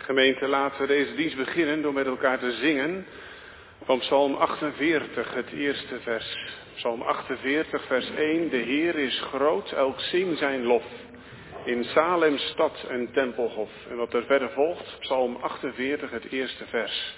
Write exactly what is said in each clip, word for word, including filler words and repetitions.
Gemeente, laten we deze dienst beginnen door met elkaar te zingen van Psalm achtenveertig, het eerste vers. Psalm achtenveertig, vers één. De Heer is groot, elk zing zijn lof. In Salem stad en tempelhof. En wat er verder volgt, Psalm achtenveertig, het eerste vers.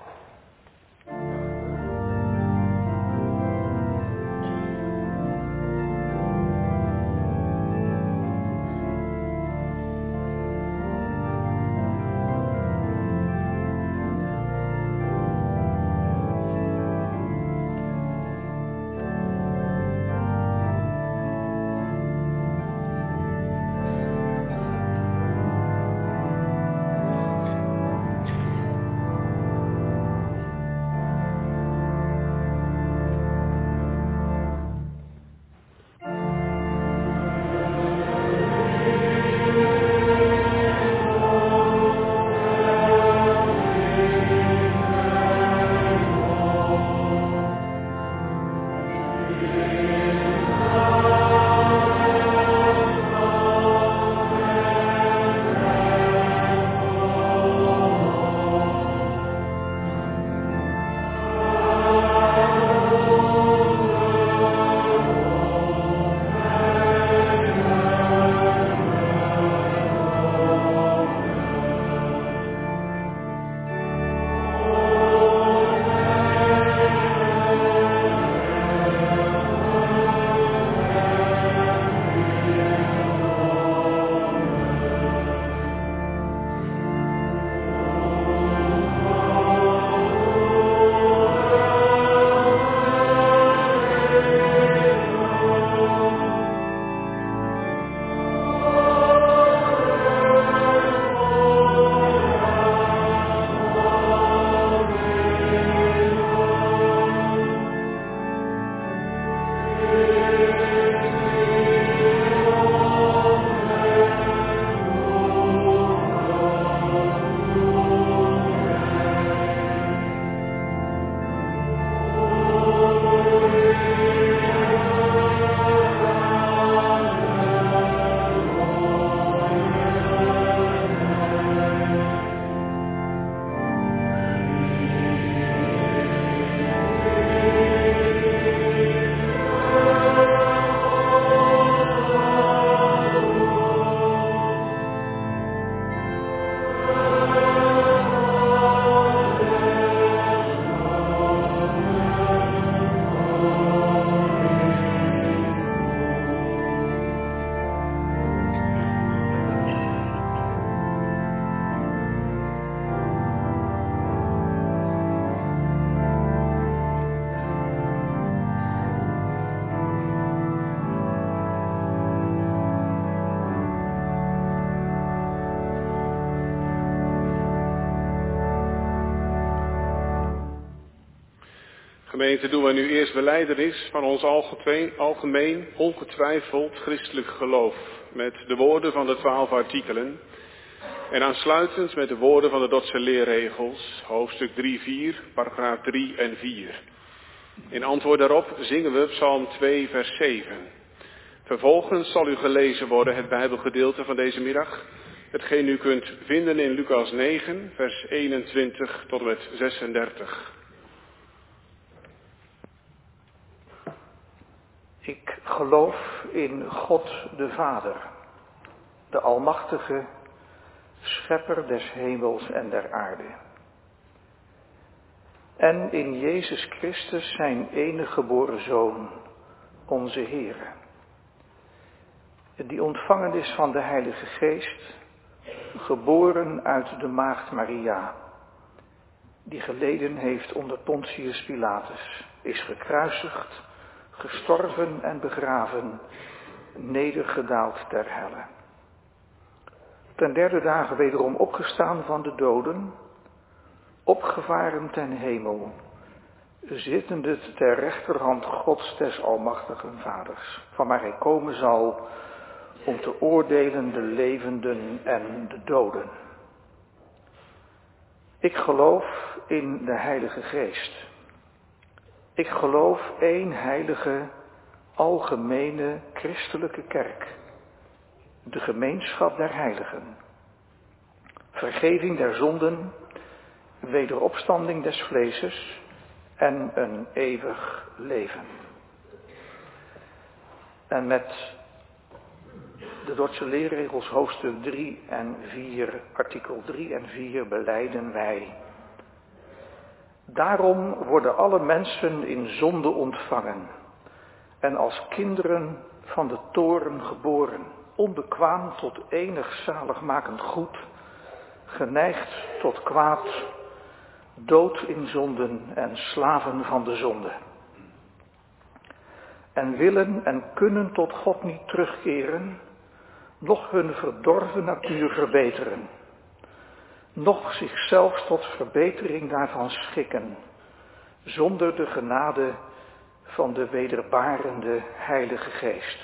Gemeente, doen we nu eerst belijdenis van ons algemeen, ongetwijfeld christelijk geloof. Met de woorden van de twaalf artikelen. En aansluitend met de woorden van de Dordtse leerregels, hoofdstuk drie, vier, paragraaf drie en vier. In antwoord daarop zingen we Psalm twee, vers zeven. Vervolgens zal u gelezen worden het Bijbelgedeelte van deze middag. Hetgeen u kunt vinden in Lucas negen, vers eenentwintig tot en met zesendertig. Ik geloof in God de Vader, de Almachtige, Schepper des hemels en der aarde. En in Jezus Christus, zijn enige geboren Zoon, onze Heere, die ontvangen is van de Heilige Geest, geboren uit de Maagd Maria, die geleden heeft onder Pontius Pilatus, is gekruisigd, gestorven en begraven, nedergedaald ter helle. Ten derde dagen wederom opgestaan van de doden, opgevaren ten hemel, zittende ter rechterhand Gods des Almachtigen Vaders, van waar hij komen zal om te oordelen de levenden en de doden. Ik geloof in de Heilige Geest. Ik geloof één heilige, algemene, christelijke kerk, de gemeenschap der heiligen. vergeving der zonden, wederopstanding des vleeses en een eeuwig leven. En met de Dordtse leerregels hoofdstuk drie en vier, artikel drie en vier belijden wij. Daarom worden alle mensen in zonde ontvangen en als kinderen van de toorn geboren, onbekwaam tot enig zaligmakend goed, geneigd tot kwaad, dood in zonden en slaven van de zonde. En willen en kunnen tot God niet terugkeren, noch hun verdorven natuur verbeteren, noch zichzelf tot verbetering daarvan schikken, zonder de genade van de wederbarende Heilige Geest.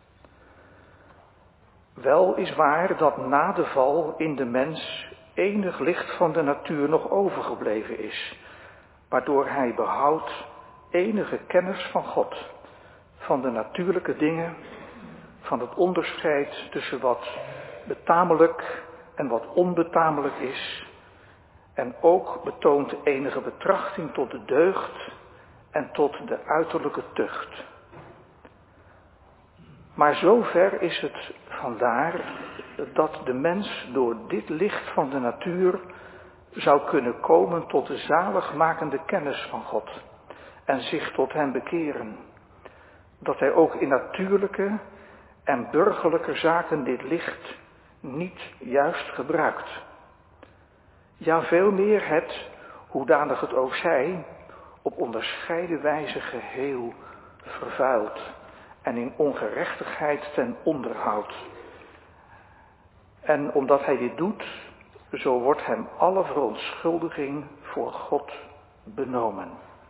Wel is waar dat na de val in de mens enig licht van de natuur nog overgebleven is, waardoor hij behoudt enige kennis van God, van de natuurlijke dingen, van het onderscheid tussen wat betamelijk en wat onbetamelijk is, en ook betoont enige betrachting tot de deugd en tot de uiterlijke tucht. Maar zover is het vandaar dat de mens door dit licht van de natuur zou kunnen komen tot de zaligmakende kennis van God en zich tot hem bekeren. Dat hij ook in natuurlijke en burgerlijke zaken dit licht niet juist gebruikt. Ja, veel meer het, hoedanig het ook zij, op onderscheiden wijze geheel vervuilt en in ongerechtigheid ten onder houdt. En omdat hij dit doet, zo wordt hem alle verontschuldiging voor God benomen.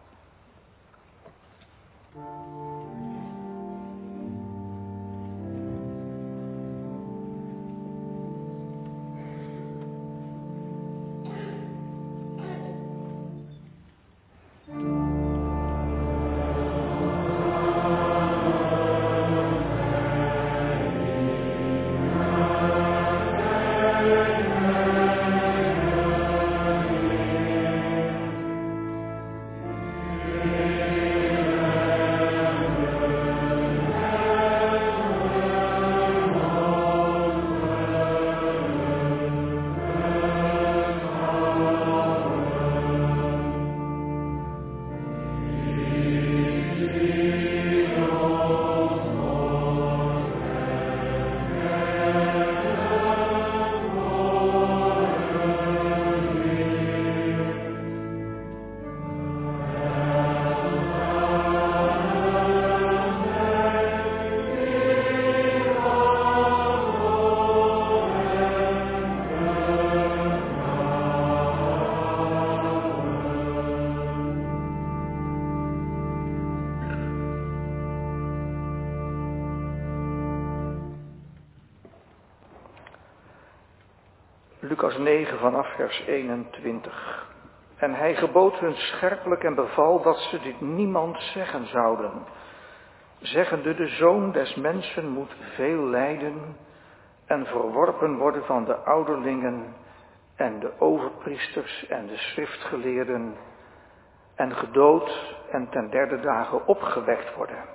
Lucas negen vanaf vers eenentwintig. En hij gebood hun scherpelijk en beval dat ze dit niemand zeggen zouden, zeggende: de Zoon des Mensen moet veel lijden en verworpen worden van de ouderlingen en de overpriesters en de schriftgeleerden en gedood en ten derde dagen opgewekt worden.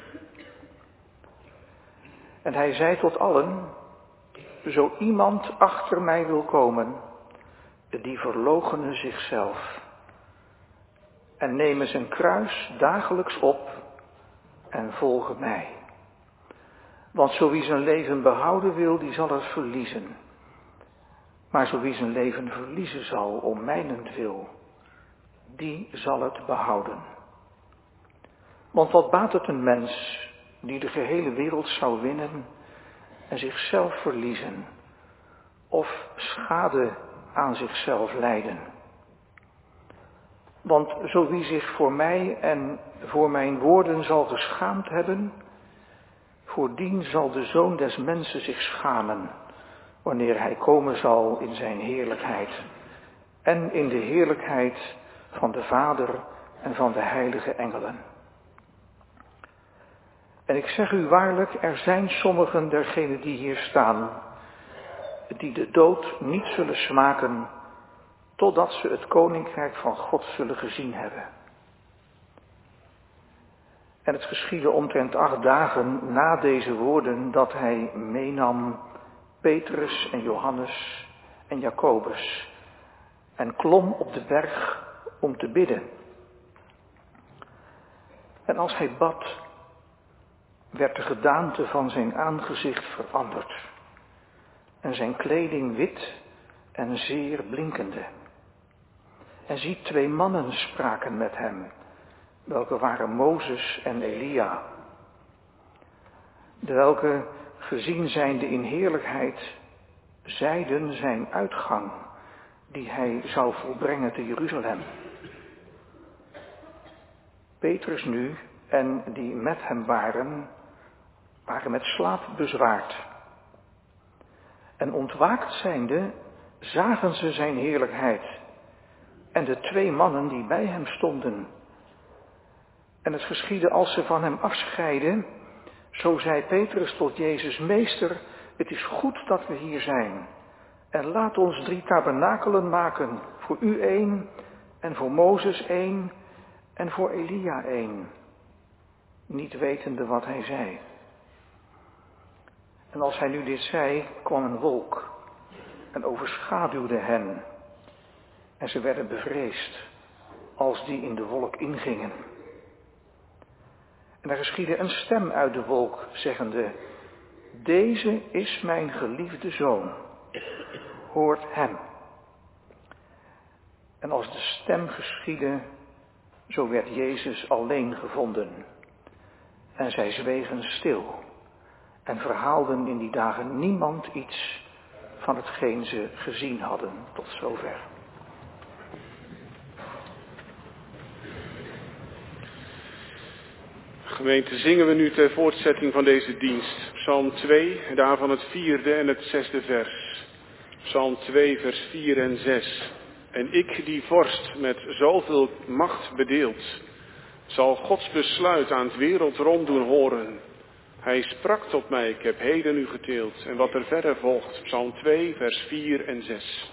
En hij zei tot allen: zo iemand achter mij wil komen, die verloochene zichzelf en nemen zijn kruis dagelijks op en volgen mij. Want zo wie zijn leven behouden wil, die zal het verliezen. Maar zo wie zijn leven verliezen zal om mijnentwil, die zal het behouden. Want wat baat het een mens die de gehele wereld zou winnen en zichzelf verliezen, of schade aan zichzelf lijden? Want zo wie zich voor mij en voor mijn woorden zal geschaamd hebben, voor dien zal de Zoon des Mensen zich schamen, wanneer hij komen zal in zijn heerlijkheid en in de heerlijkheid van de Vader en van de heilige engelen. En ik zeg u waarlijk, er zijn sommigen dergenen die hier staan, die de dood niet zullen smaken, totdat ze het koninkrijk van God zullen gezien hebben. En het geschiedde omtrent acht dagen na deze woorden dat hij meenam Petrus en Johannes en Jacobus en klom op de berg om te bidden. En als hij bad, werd de gedaante van zijn aangezicht veranderd en zijn kleding wit en zeer blinkende. En zie, twee mannen spraken met hem, welke waren Mozes en Elia, de welke, gezien zijnde in heerlijkheid, zeiden zijn uitgang, die hij zou volbrengen te Jeruzalem. Petrus nu en die met hem waren, waren met slaap bezwaard. En ontwaakt zijnde, zagen ze zijn heerlijkheid en de twee mannen die bij hem stonden. En het geschiedde als ze van hem afscheidden, zo zei Petrus tot Jezus: Meester, het is goed dat we hier zijn. En laat ons drie tabernakelen maken, voor u één, en voor Mozes één, en voor Elia één. Niet wetende wat hij zei. En als hij nu dit zei, kwam een wolk en overschaduwde hen. En ze werden bevreesd als die in de wolk ingingen. En er geschiedde een stem uit de wolk, zeggende: Deze is mijn geliefde zoon, hoort hem. En als de stem geschiedde, zo werd Jezus alleen gevonden. En zij zwegen stil en verhaalden in die dagen niemand iets van hetgeen ze gezien hadden tot zover. Gemeente, zingen we nu ter voortzetting van deze dienst. Psalm twee, daarvan het vierde en het zesde vers. Psalm twee, vers vier en zes. En ik, die vorst met zoveel macht bedeeld, zal Gods besluit aan het wereldrond doen horen. Hij sprak tot mij, ik heb heden u geteeld. En wat er verder volgt, Psalm twee, vers vier en zes.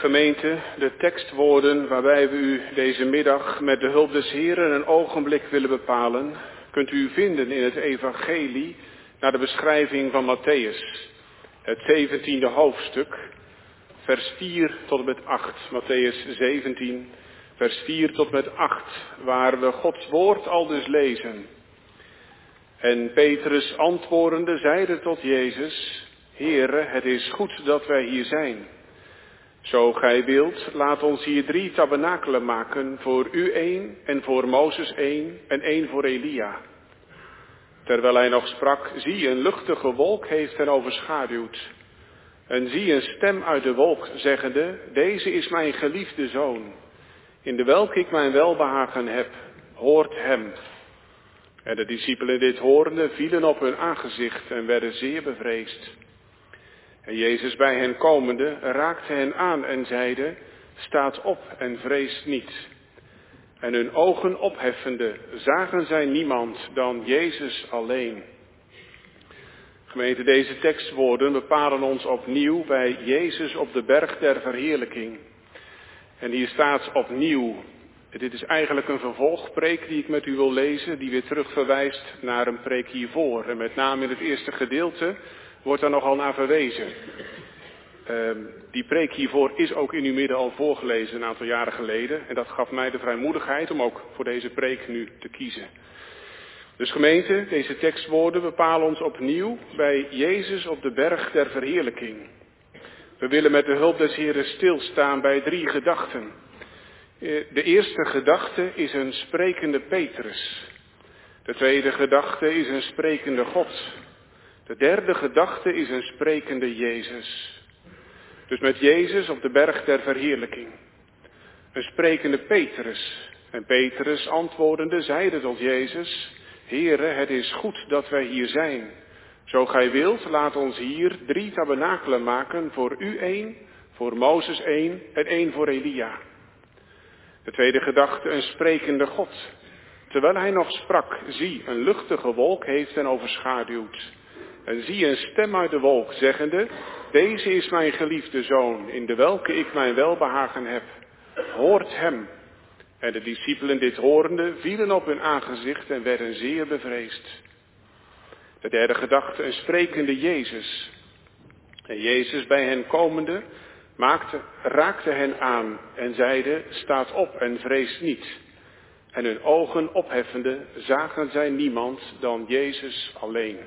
Gemeente, de tekstwoorden waarbij we u deze middag met de hulp des Heren een ogenblik willen bepalen, kunt u vinden in het evangelie naar de beschrijving van Matthäus, het zeventiende hoofdstuk, vers vier tot en met acht. Matthäus zeventien, vers vier tot en met acht, waar we Gods woord al dus lezen. En Petrus antwoordende zeide tot Jezus: Heere, het is goed dat wij hier zijn. Zo gij wilt, laat ons hier drie tabernakelen maken, voor u één en voor Mozes één en één voor Elia. Terwijl hij nog sprak, zie, een luchtige wolk heeft hen overschaduwd. En zie een stem uit de wolk, zeggende: Deze is mijn geliefde zoon, in de welke ik mijn welbehagen heb, hoort hem. En de discipelen dit horende vielen op hun aangezicht en werden zeer bevreesd. En Jezus bij hen komende raakte hen aan en zeide: Staat op en vreest niet. En hun ogen opheffende zagen zij niemand dan Jezus alleen. Gemeente, deze tekstwoorden bepalen ons opnieuw bij Jezus op de berg der verheerlijking. En hier staat opnieuw. Dit is eigenlijk een vervolgpreek die ik met u wil lezen, die weer terugverwijst naar een preek hiervoor. En met name in het eerste gedeelte wordt daar nogal naar verwezen. Uh, die preek hiervoor is ook in uw midden al voorgelezen een aantal jaren geleden. En dat gaf mij de vrijmoedigheid om ook voor deze preek nu te kiezen. Dus gemeente, deze tekstwoorden bepalen ons opnieuw bij Jezus op de berg der verheerlijking. We willen met de hulp des Heren stilstaan bij drie gedachten. De eerste gedachte is een sprekende Petrus. De tweede gedachte is een sprekende God. De derde gedachte is een sprekende Jezus. Dus met Jezus op de berg der verheerlijking. Een sprekende Petrus. En Petrus antwoordende zeide tot Jezus: Heere, het is goed dat wij hier zijn. Zo gij wilt, laat ons hier drie tabernakelen maken, voor u één, voor Mozes één en één voor Elia. De tweede gedachte, een sprekende God. Terwijl hij nog sprak, zie, een luchtige wolk heeft hen overschaduwd. En zie een stem uit de wolk, zeggende: Deze is mijn geliefde zoon, in de welke ik mijn welbehagen heb. Hoort hem. En de discipelen dit horende vielen op hun aangezicht en werden zeer bevreesd. De derde gedachte, een sprekende Jezus. En Jezus bij hen komende maakte, raakte hen aan en zeide: Staat op en vrees niet. En hun ogen opheffende zagen zij niemand dan Jezus alleen.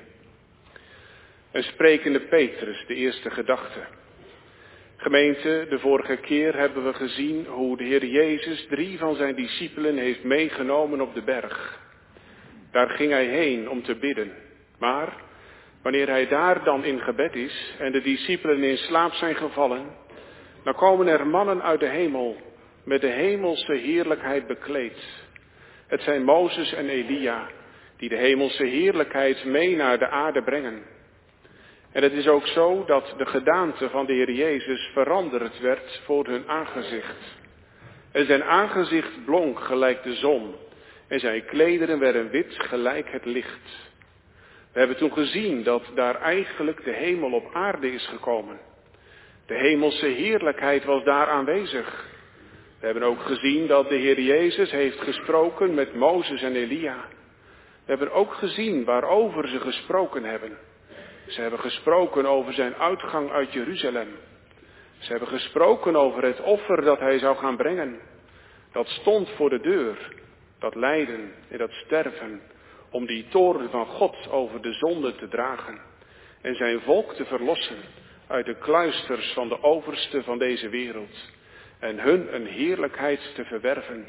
Een sprekende Petrus, de eerste gedachte. Gemeente, de vorige keer hebben we gezien hoe de Heer Jezus drie van zijn discipelen heeft meegenomen op de berg. Daar ging hij heen om te bidden. Maar wanneer hij daar dan in gebed is en de discipelen in slaap zijn gevallen, dan komen er mannen uit de hemel met de hemelse heerlijkheid bekleed. Het zijn Mozes en Elia die de hemelse heerlijkheid mee naar de aarde brengen. En het is ook zo dat de gedaante van de Heer Jezus veranderd werd voor hun aangezicht. En zijn aangezicht blonk gelijk de zon en zijn klederen werden wit gelijk het licht. We hebben toen gezien dat daar eigenlijk de hemel op aarde is gekomen. De hemelse heerlijkheid was daar aanwezig. We hebben ook gezien dat de Heer Jezus heeft gesproken met Mozes en Elia. We hebben ook gezien waarover ze gesproken hebben. Ze hebben gesproken over zijn uitgang uit Jeruzalem. Ze hebben gesproken over het offer dat hij zou gaan brengen. Dat stond voor de deur, dat lijden en dat sterven, om die toorn van God over de zonde te dragen en zijn volk te verlossen uit de kluisters van de overste van deze wereld en hun een heerlijkheid te verwerven.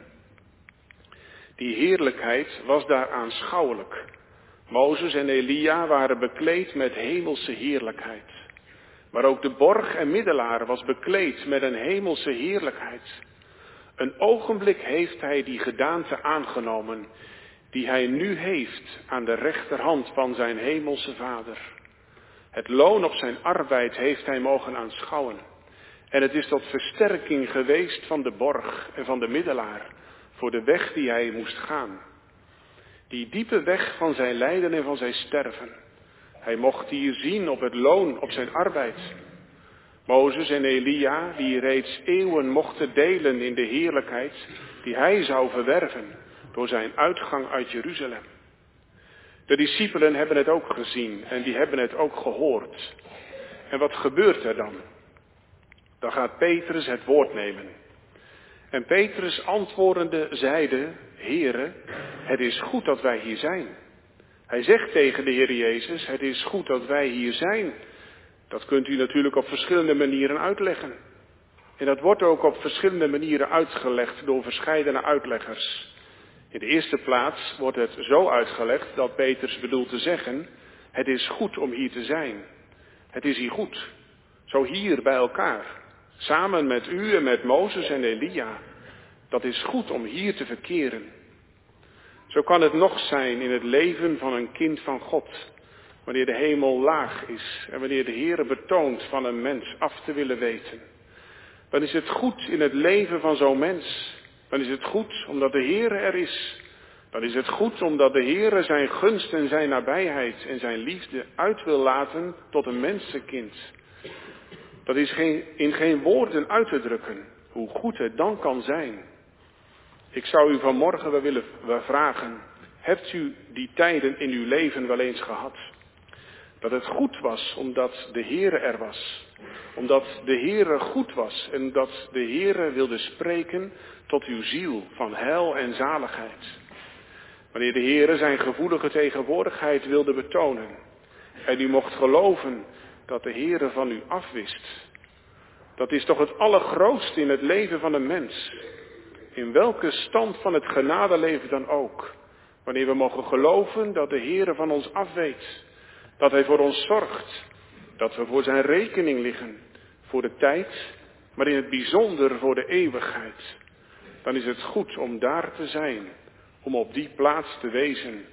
Die heerlijkheid was daar aanschouwelijk. Mozes en Elia waren bekleed met hemelse heerlijkheid. Maar ook de borg en middelaar was bekleed met een hemelse heerlijkheid. Een ogenblik heeft hij die gedaante aangenomen die hij nu heeft aan de rechterhand van zijn hemelse Vader. Het loon op zijn arbeid heeft hij mogen aanschouwen. En het is tot versterking geweest van de borg en van de middelaar voor de weg die hij moest gaan. Die diepe weg van zijn lijden en van zijn sterven. Hij mocht hier zien op het loon op zijn arbeid. Mozes en Elia, die reeds eeuwen mochten delen in de heerlijkheid die hij zou verwerven door zijn uitgang uit Jeruzalem. De discipelen hebben het ook gezien en die hebben het ook gehoord. En wat gebeurt er dan? Dan gaat Petrus het woord nemen. En Petrus antwoordende zeide, Heere, het is goed dat wij hier zijn. Hij zegt tegen de Heer Jezus, het is goed dat wij hier zijn. Dat kunt u natuurlijk op verschillende manieren uitleggen. En dat wordt ook op verschillende manieren uitgelegd door verscheidene uitleggers. In de eerste plaats wordt het zo uitgelegd dat Petrus bedoelt te zeggen, het is goed om hier te zijn. Het is hier goed. Zo hier bij elkaar. Samen met u en met Mozes en Elia. Dat is goed om hier te verkeren. Zo kan het nog zijn in het leven van een kind van God. Wanneer de hemel laag is en wanneer de Heere betoont van een mens af te willen weten. Dan is het goed in het leven van zo'n mens. Dan is het goed omdat de Heere er is. Dan is het goed omdat de Heere zijn gunst en zijn nabijheid en zijn liefde uit wil laten tot een mensenkind. Dat is geen, in geen woorden uit te drukken, hoe goed het dan kan zijn. Ik zou u vanmorgen wel willen vragen, hebt u die tijden in uw leven wel eens gehad? Dat het goed was omdat de Heere er was. Omdat de Heere goed was en dat de Heere wilde spreken tot uw ziel van heil en zaligheid. Wanneer de Heere zijn gevoelige tegenwoordigheid wilde betonen en u mocht geloven dat de Heere van u afwist. Dat is toch het allergrootste in het leven van een mens. In welke stand van het genadeleven dan ook. Wanneer we mogen geloven dat de Heere van ons afweet. Dat hij voor ons zorgt. Dat we voor zijn rekening liggen. Voor de tijd, maar in het bijzonder voor de eeuwigheid. Dan is het goed om daar te zijn. Om op die plaats te wezen.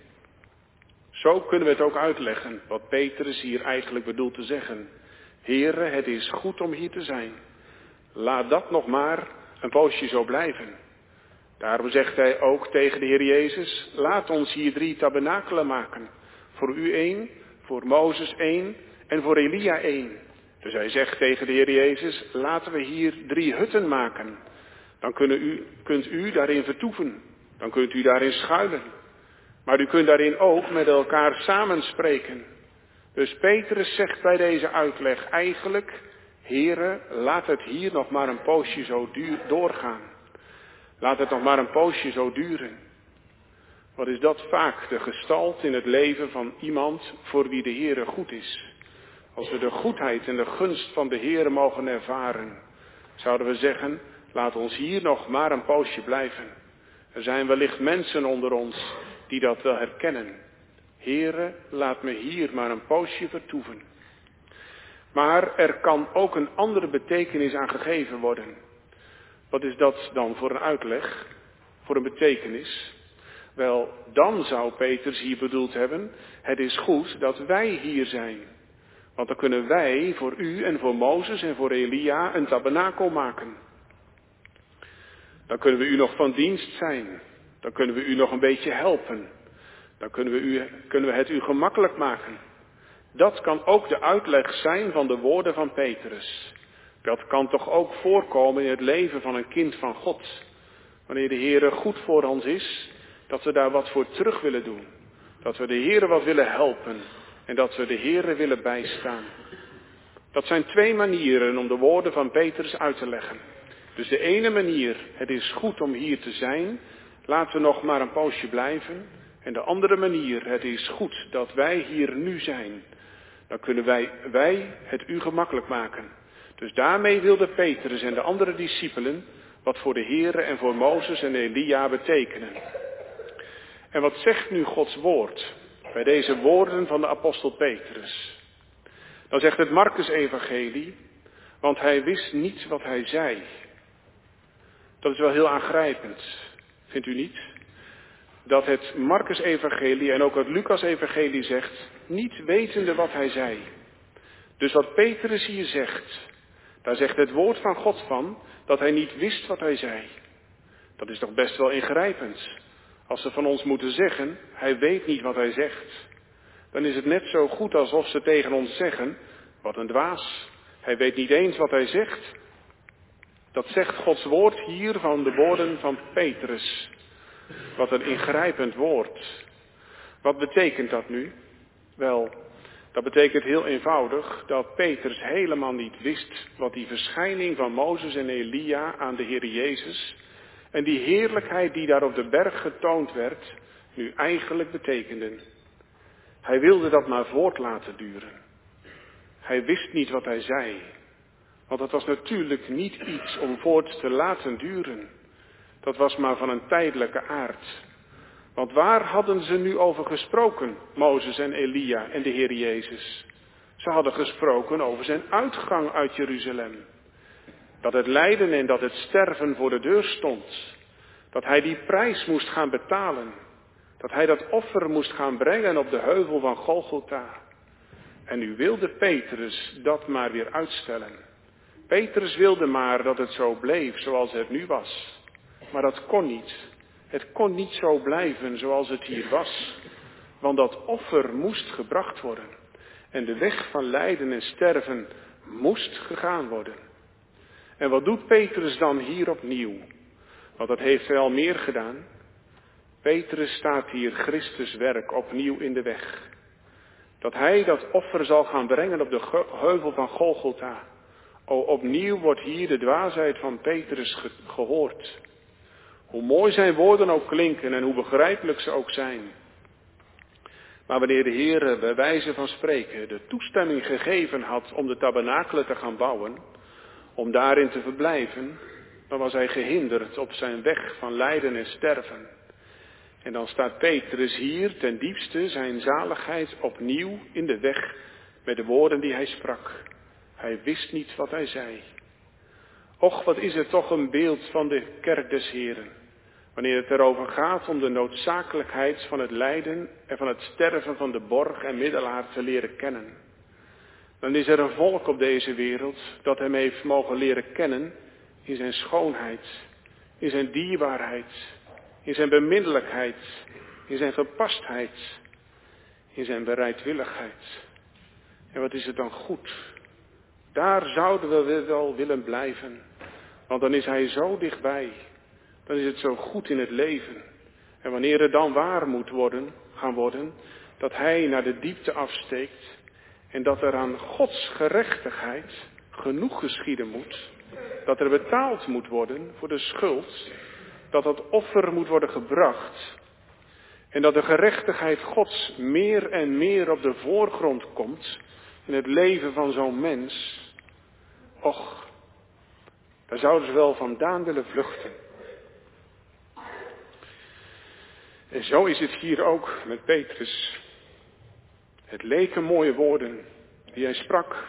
Zo kunnen we het ook uitleggen, wat Petrus hier eigenlijk bedoelt te zeggen. Heere, het is goed om hier te zijn. Laat dat nog maar een poosje zo blijven. Daarom zegt hij ook tegen de Heer Jezus, laat ons hier drie tabernakelen maken. Voor u één, voor Mozes één en voor Elia één. Dus hij zegt tegen de Heer Jezus, laten we hier drie hutten maken. Dan kunnen u, kunt u daarin vertoeven. Dan kunt u daarin schuilen. Maar u kunt daarin ook met elkaar samenspreken. Dus Petrus zegt bij deze uitleg eigenlijk, Heere, laat het hier nog maar een poosje zo duur, doorgaan. Laat het nog maar een poosje zo duren. Wat is dat vaak de gestalte in het leven van iemand voor wie de Heere goed is. Als we de goedheid en de gunst van de Heere mogen ervaren, zouden we zeggen, laat ons hier nog maar een poosje blijven. Er zijn wellicht mensen onder ons die dat wel herkennen. Heere, laat me hier maar een poosje vertoeven. Maar er kan ook een andere betekenis aan gegeven worden. Wat is dat dan voor een uitleg, voor een betekenis? Wel, dan zou Petrus hier bedoeld hebben, het is goed dat wij hier zijn. Want dan kunnen wij voor u en voor Mozes en voor Elia een tabernakel maken. Dan kunnen we u nog van dienst zijn. Dan kunnen we u nog een beetje helpen. Dan kunnen we, u, kunnen we het u gemakkelijk maken. Dat kan ook de uitleg zijn van de woorden van Petrus. Dat kan toch ook voorkomen in het leven van een kind van God. Wanneer de Heere goed voor ons is, dat we daar wat voor terug willen doen. Dat we de Heere wat willen helpen en dat we de Heere willen bijstaan. Dat zijn twee manieren om de woorden van Petrus uit te leggen. Dus de ene manier, het is goed om hier te zijn, laten we nog maar een poosje blijven. En de andere manier, het is goed dat wij hier nu zijn. Dan kunnen wij, wij het u gemakkelijk maken. Dus daarmee wilden Petrus en de andere discipelen wat voor de Heere en voor Mozes en Elia betekenen. En wat zegt nu Gods woord bij deze woorden van de apostel Petrus? Dan zegt het Markus-evangelie, want hij wist niet wat hij zei. Dat is wel heel aangrijpend, vindt u niet? Dat het Markus-evangelie en ook het Lucas-evangelie zegt, niet wetende wat hij zei. Dus wat Petrus hier zegt, daar zegt het woord van God van, dat hij niet wist wat hij zei. Dat is toch best wel ingrijpend. Als ze van ons moeten zeggen, hij weet niet wat hij zegt. Dan is het net zo goed alsof ze tegen ons zeggen, wat een dwaas. Hij weet niet eens wat hij zegt. Dat zegt Gods woord hier van de woorden van Petrus. Wat een ingrijpend woord. Wat betekent dat nu? Wel, dat betekent heel eenvoudig dat Petrus helemaal niet wist wat die verschijning van Mozes en Elia aan de Heer Jezus en die heerlijkheid die daar op de berg getoond werd, nu eigenlijk betekenden. Hij wilde dat maar voort laten duren. Hij wist niet wat hij zei, want dat was natuurlijk niet iets om voort te laten duren. Dat was maar van een tijdelijke aard. Want waar hadden ze nu over gesproken, Mozes en Elia en de Heer Jezus? Ze hadden gesproken over zijn uitgang uit Jeruzalem. Dat het lijden en dat het sterven voor de deur stond. Dat hij die prijs moest gaan betalen. Dat hij dat offer moest gaan brengen op de heuvel van Golgotha. En nu wilde Petrus dat maar weer uitstellen. Petrus wilde maar dat het zo bleef zoals het nu was. Maar dat kon niet. Het kon niet zo blijven zoals het hier was. Want dat offer moest gebracht worden. En de weg van lijden en sterven moest gegaan worden. En wat doet Petrus dan hier opnieuw? Want dat heeft hij al meer gedaan. Petrus staat hier Christus werk opnieuw in de weg. Dat hij dat offer zal gaan brengen op de heuvel van Golgotha. O, opnieuw wordt hier de dwaasheid van Petrus ge- gehoord. Hoe mooi zijn woorden ook klinken en hoe begrijpelijk ze ook zijn. Maar wanneer de Heer bij wijze van spreken de toestemming gegeven had om de tabernakelen te gaan bouwen, om daarin te verblijven, dan was hij gehinderd op zijn weg van lijden en sterven. En dan staat Petrus hier ten diepste zijn zaligheid opnieuw in de weg met de woorden die hij sprak. Hij wist niet wat hij zei. Och, wat is het toch een beeld van de kerk des Heren. Wanneer het erover gaat om de noodzakelijkheid van het lijden en van het sterven van de borg en middelaar te leren kennen. Dan is er een volk op deze wereld dat hem heeft mogen leren kennen in zijn schoonheid, in zijn dierbaarheid, in zijn beminnelijkheid, in zijn gepastheid, in zijn bereidwilligheid. En wat is het dan goed? Daar zouden we wel willen blijven, want dan is hij zo dichtbij. Dan is het zo goed in het leven. En wanneer het dan waar moet worden, gaan worden, dat hij naar de diepte afsteekt en dat er aan Gods gerechtigheid genoeg geschieden moet, dat er betaald moet worden voor de schuld, dat dat offer moet worden gebracht en dat de gerechtigheid Gods meer en meer op de voorgrond komt in het leven van zo'n mens. Och, daar zouden ze wel vandaan willen vluchten. En zo is het hier ook met Petrus. Het leken mooie woorden die hij sprak.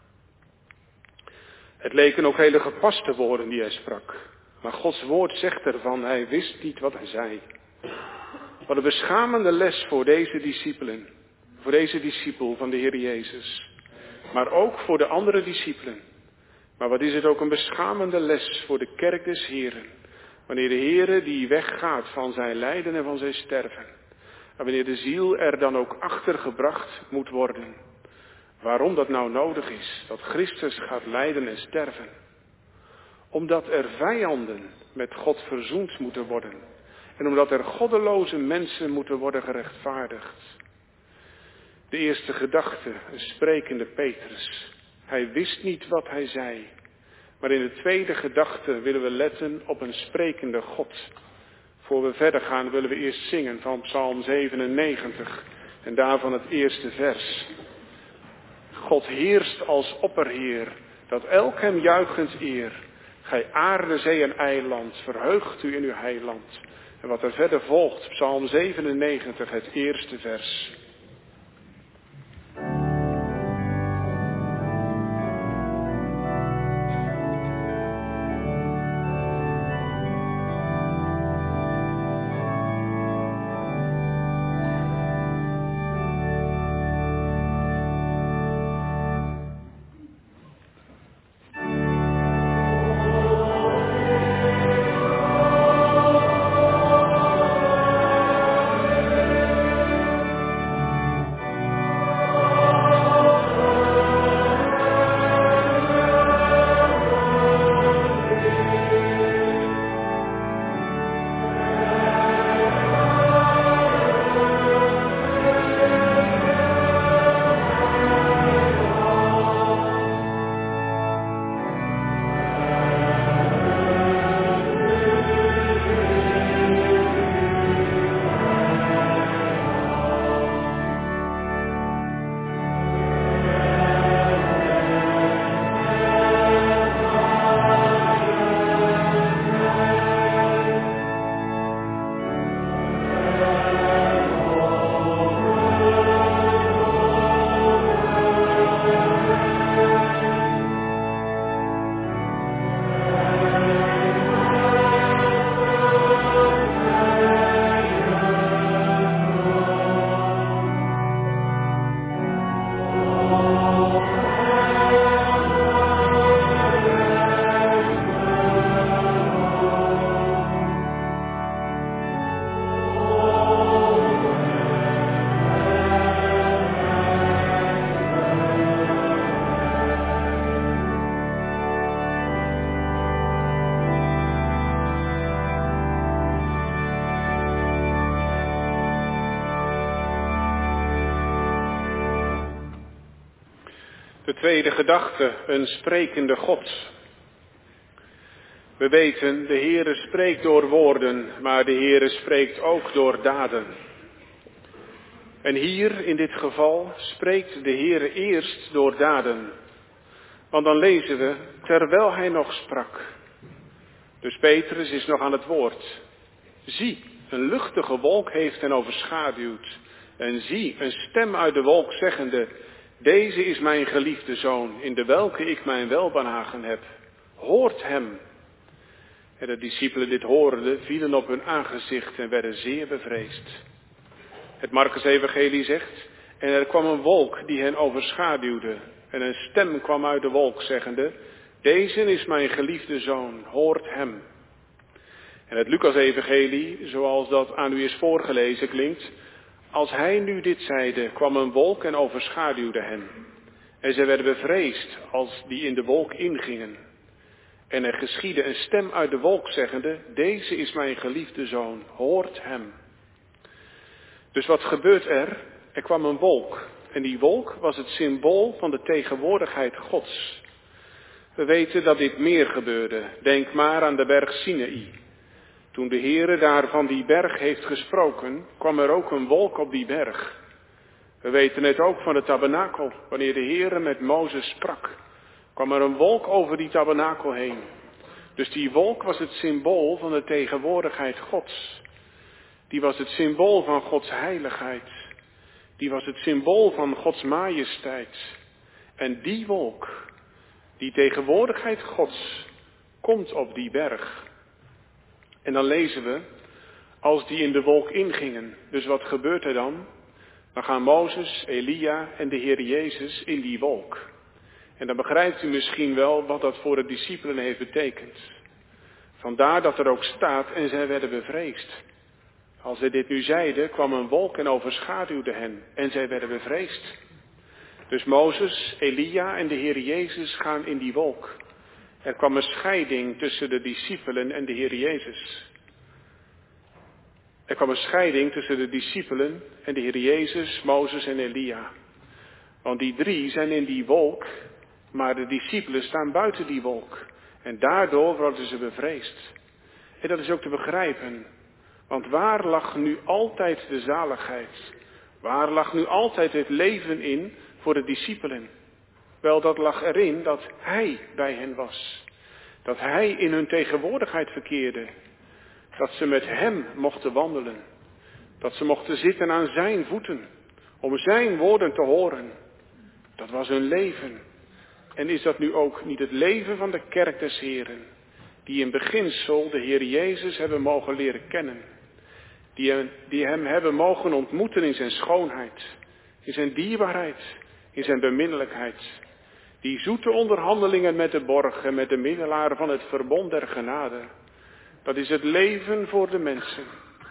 Het leken ook hele gepaste woorden die hij sprak. Maar Gods woord zegt ervan, hij wist niet wat hij zei. Wat een beschamende les voor deze discipelen. Voor deze discipel van de Heer Jezus. Maar ook voor de andere discipelen. Maar wat is het ook een beschamende les voor de kerk des Heren. Wanneer de Heere die weggaat van zijn lijden en van zijn sterven. En wanneer de ziel er dan ook achtergebracht moet worden. Waarom dat nou nodig is, dat Christus gaat lijden en sterven. Omdat er vijanden met God verzoend moeten worden. En omdat er goddeloze mensen moeten worden gerechtvaardigd. De eerste gedachte, een sprekende Petrus. Hij wist niet wat hij zei. Maar in de tweede gedachte willen we letten op een sprekende God. Voor we verder gaan willen we eerst zingen van Psalm zevenennegentig. En daarvan het eerste vers. God heerst als opperheer, dat elk hem juichend eer. Gij aarde, zee en eiland, verheugt u in uw heiland. En wat er verder volgt, Psalm zevenennegentig, het eerste vers. Tweede gedachte, een sprekende God. We weten, de Heere spreekt door woorden, maar de Heere spreekt ook door daden. En hier, in dit geval, spreekt de Heere eerst door daden. Want dan lezen we, terwijl hij nog sprak. Dus Petrus is nog aan het woord. Zie, een luchtige wolk heeft hen overschaduwd. En zie, een stem uit de wolk zeggende, deze is mijn geliefde zoon, in de welke ik mijn welbehagen heb. Hoort hem. En de discipelen dit hoorden, vielen op hun aangezicht en werden zeer bevreesd. Het Markus-evangelie zegt, en er kwam een wolk die hen overschaduwde. En een stem kwam uit de wolk zeggende, deze is mijn geliefde zoon, hoort hem. En het Lucas-evangelie, zoals dat aan u is voorgelezen, klinkt, als hij nu dit zeide, kwam een wolk en overschaduwde hen. En zij werden bevreesd als die in de wolk ingingen. En er geschiedde een stem uit de wolk zeggende, deze is mijn geliefde zoon, hoort hem. Dus wat gebeurt er? Er kwam een wolk. En die wolk was het symbool van de tegenwoordigheid Gods. We weten dat dit meer gebeurde. Denk maar aan de berg Sinaï. Toen de Heere daar van die berg heeft gesproken, kwam er ook een wolk op die berg. We weten het ook van de tabernakel. Wanneer de Heere met Mozes sprak, kwam er een wolk over die tabernakel heen. Dus die wolk was het symbool van de tegenwoordigheid Gods. Die was het symbool van Gods heiligheid. Die was het symbool van Gods majesteit. En die wolk, die tegenwoordigheid Gods, komt op die berg. En dan lezen we, als die in de wolk ingingen. Dus wat gebeurt er dan? Dan gaan Mozes, Elia en de Heer Jezus in die wolk. En dan begrijpt u misschien wel wat dat voor de discipelen heeft betekend. Vandaar dat er ook staat, en zij werden bevreesd. Als zij dit nu zeiden, kwam een wolk en overschaduwde hen. En zij werden bevreesd. Dus Mozes, Elia en de Heer Jezus gaan in die wolk. Er kwam een scheiding tussen de discipelen en de Heer Jezus. Er kwam een scheiding tussen de discipelen en de Heer Jezus, Mozes en Elia. Want die drie zijn in die wolk, maar de discipelen staan buiten die wolk. En daardoor worden ze bevreesd. En dat is ook te begrijpen. Want waar lag nu altijd de zaligheid? Waar lag nu altijd het leven in voor de discipelen? Wel, dat lag erin dat hij bij hen was. Dat hij in hun tegenwoordigheid verkeerde. Dat ze met hem mochten wandelen. Dat ze mochten zitten aan zijn voeten. Om zijn woorden te horen. Dat was hun leven. En is dat nu ook niet het leven van de kerk des Heren? Die in beginsel de Heer Jezus hebben mogen leren kennen. Die hem, die hem hebben mogen ontmoeten in zijn schoonheid. In zijn dierbaarheid. In zijn beminnelijkheid. Die zoete onderhandelingen met de borg en met de middelaar van het verbond der genade. Dat is het leven voor de mensen.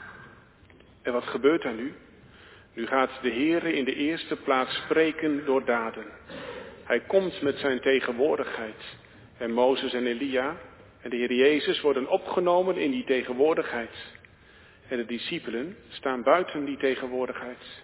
En wat gebeurt er nu? Nu gaat de Heere in de eerste plaats spreken door daden. Hij komt met zijn tegenwoordigheid. En Mozes en Elia en de Heer Jezus worden opgenomen in die tegenwoordigheid. En de discipelen staan buiten die tegenwoordigheid.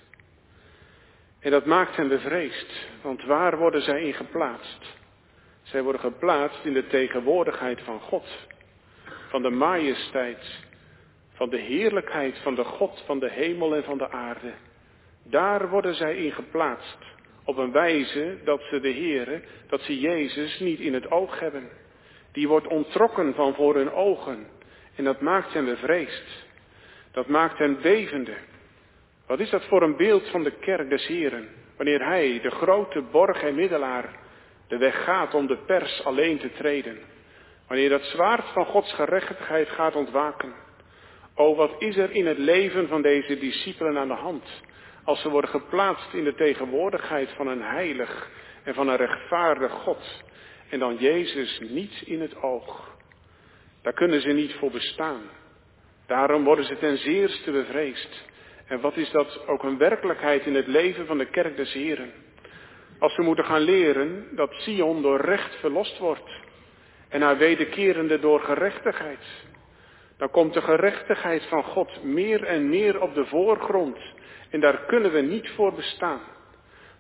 En dat maakt hen bevreesd, want waar worden zij in geplaatst? Zij worden geplaatst in de tegenwoordigheid van God, van de majesteit, van de heerlijkheid van de God van de hemel en van de aarde. Daar worden zij in geplaatst, op een wijze dat ze de Heere, dat ze Jezus niet in het oog hebben. Die wordt onttrokken van voor hun ogen en dat maakt hen bevreesd. Dat maakt hen bevende. Wat is dat voor een beeld van de kerk des Heren, wanneer hij, de grote borg en middelaar, de weg gaat om de pers alleen te treden. Wanneer dat zwaard van Gods gerechtigheid gaat ontwaken. O, wat is er in het leven van deze discipelen aan de hand, als ze worden geplaatst in de tegenwoordigheid van een heilig en van een rechtvaardig God, en dan Jezus niet in het oog. Daar kunnen ze niet voor bestaan. Daarom worden ze ten zeerste bevreesd. En wat is dat ook een werkelijkheid in het leven van de kerk des Heren. Als we moeten gaan leren dat Sion door recht verlost wordt. En haar wederkerende door gerechtigheid. Dan komt de gerechtigheid van God meer en meer op de voorgrond. En daar kunnen we niet voor bestaan.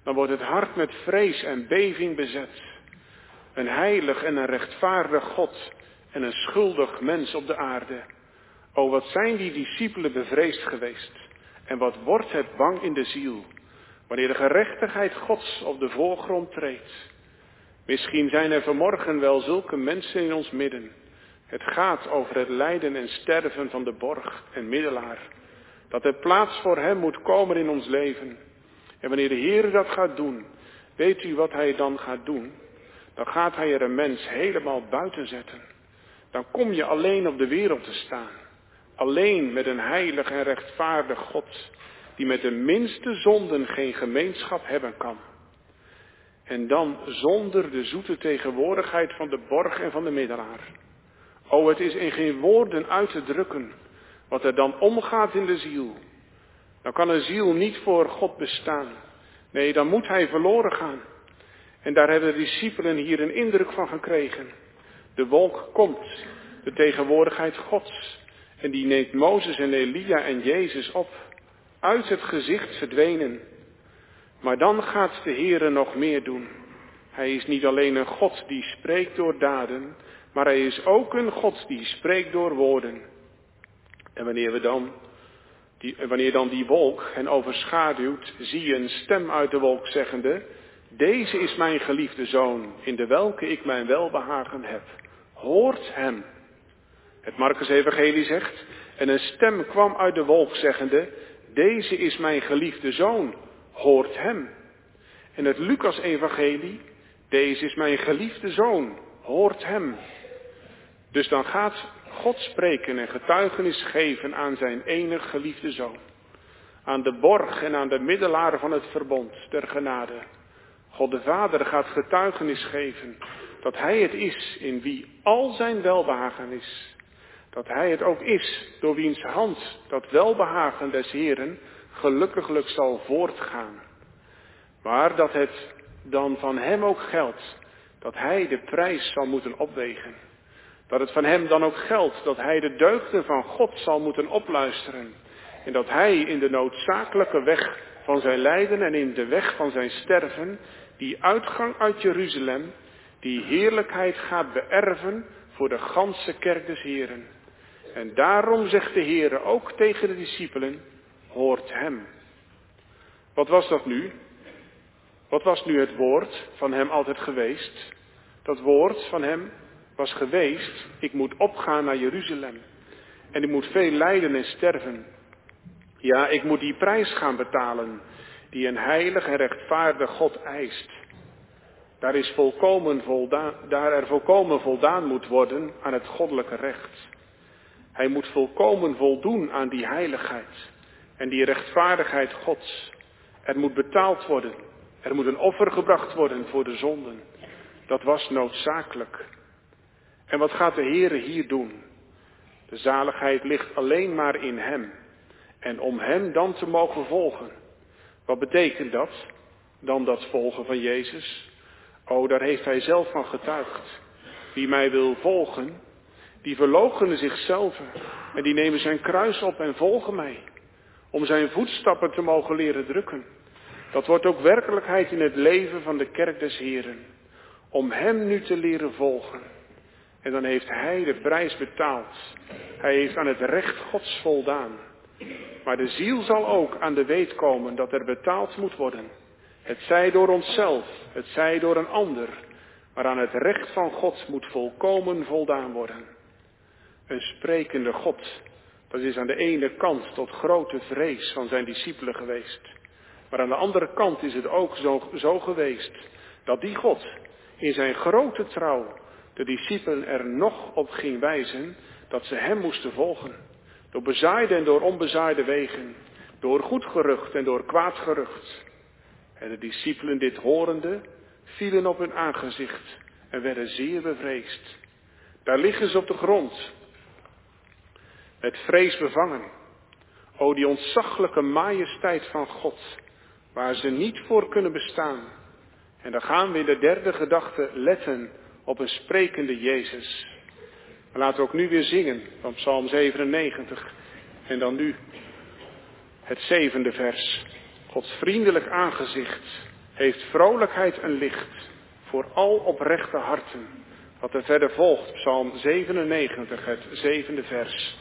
dan wordt het hart met vrees en beving bezet. Een heilig en een rechtvaardig God en een schuldig mens op de aarde. O, wat zijn die discipelen bevreesd geweest en wat wordt het bang in de ziel, wanneer de gerechtigheid Gods op de voorgrond treedt. Misschien zijn er vanmorgen wel zulke mensen in ons midden. Het gaat over het lijden en sterven van de borg en middelaar. Dat er plaats voor hem moet komen in ons leven. En wanneer de Heer dat gaat doen, weet u wat hij dan gaat doen? Dan gaat hij er een mens helemaal buiten zetten. Dan kom je alleen op de wereld te staan. Alleen met een heilig en rechtvaardig God, die met de minste zonden geen gemeenschap hebben kan. En dan zonder de zoete tegenwoordigheid van de borg en van de middelaar. O, het is in geen woorden uit te drukken wat er dan omgaat in de ziel. Dan kan een ziel niet voor God bestaan. Nee, dan moet hij verloren gaan. En daar hebben de discipelen hier een indruk van gekregen. De wolk komt, de tegenwoordigheid Gods. En die neemt Mozes en Elia en Jezus op. Uit het gezicht verdwenen. Maar dan gaat de Heere nog meer doen. Hij is niet alleen een God die spreekt door daden, maar hij is ook een God die spreekt door woorden. En wanneer, we dan, die, wanneer dan die wolk hen overschaduwt, zie je een stem uit de wolk zeggende: deze is mijn geliefde zoon, in de welke ik mijn welbehagen heb. Hoort hem. Het Markus-evangelie zegt: en een stem kwam uit de wolk zeggende: deze is mijn geliefde zoon, hoort hem. En het Lucas-evangelie: deze is mijn geliefde zoon, hoort hem. Dus dan gaat God spreken en getuigenis geven aan zijn enig geliefde zoon. Aan de borg en aan de middelaar van het verbond der genade. God de Vader gaat getuigenis geven dat hij het is in wie al zijn welbehagen is. Dat hij het ook is door wiens hand dat welbehagen des Heeren gelukkiglijk zal voortgaan. Maar dat het dan van hem ook geldt dat hij de prijs zal moeten opwegen. Dat het van hem dan ook geldt dat hij de deugden van God zal moeten opluisteren. En dat hij in de noodzakelijke weg van zijn lijden en in de weg van zijn sterven, die uitgang uit Jeruzalem, die heerlijkheid gaat beërven voor de ganse kerk des Heeren. En daarom zegt de Heere ook tegen de discipelen: hoort hem. Wat was dat nu? Wat was nu het woord van hem altijd geweest? Dat woord van hem was geweest: ik moet opgaan naar Jeruzalem. En ik moet veel lijden en sterven. Ja, ik moet die prijs gaan betalen die een heilig en rechtvaardig God eist. Daar, is volkomen voldaan, daar er volkomen voldaan moet worden aan het goddelijke recht. Hij moet volkomen voldoen aan die heiligheid en die rechtvaardigheid Gods. Er moet betaald worden. Er moet een offer gebracht worden voor de zonden. Dat was noodzakelijk. En wat gaat de Heere hier doen? De zaligheid ligt alleen maar in hem. En om hem dan te mogen volgen. Wat betekent dat? Dan dat volgen van Jezus? O, daar heeft hij zelf van getuigd. Wie mij wil volgen, die verloochenen zichzelf en die nemen zijn kruis op en volgen mij. Om zijn voetstappen te mogen leren drukken. Dat wordt ook werkelijkheid in het leven van de kerk des Heeren. Om hem nu te leren volgen. En dan heeft hij de prijs betaald. Hij heeft aan het recht Gods voldaan. Maar de ziel zal ook aan de weet komen dat er betaald moet worden. Het zij door onszelf, het zij door een ander. Maar aan het recht van God moet volkomen voldaan worden. Een sprekende God, dat is aan de ene kant tot grote vrees van zijn discipelen geweest. Maar aan de andere kant is het ook zo, zo geweest dat die God in zijn grote trouw de discipelen er nog op ging wijzen dat ze hem moesten volgen. Door bezaaide en door onbezaaide wegen, door goed gerucht en door kwaad gerucht. En de discipelen dit horende vielen op hun aangezicht en werden zeer bevreesd. Daar liggen ze op de grond, met vrees bevangen. O, die ontzaglijke majesteit van God, waar ze niet voor kunnen bestaan. En dan gaan we in de derde gedachte letten op een sprekende Jezus. Maar laten we ook nu weer zingen van Psalm zevenennegentig. En dan nu het zevende vers. Gods vriendelijk aangezicht heeft vrolijkheid een licht voor al oprechte harten. Wat er verder volgt, Psalm zevenennegentig, het zevende vers.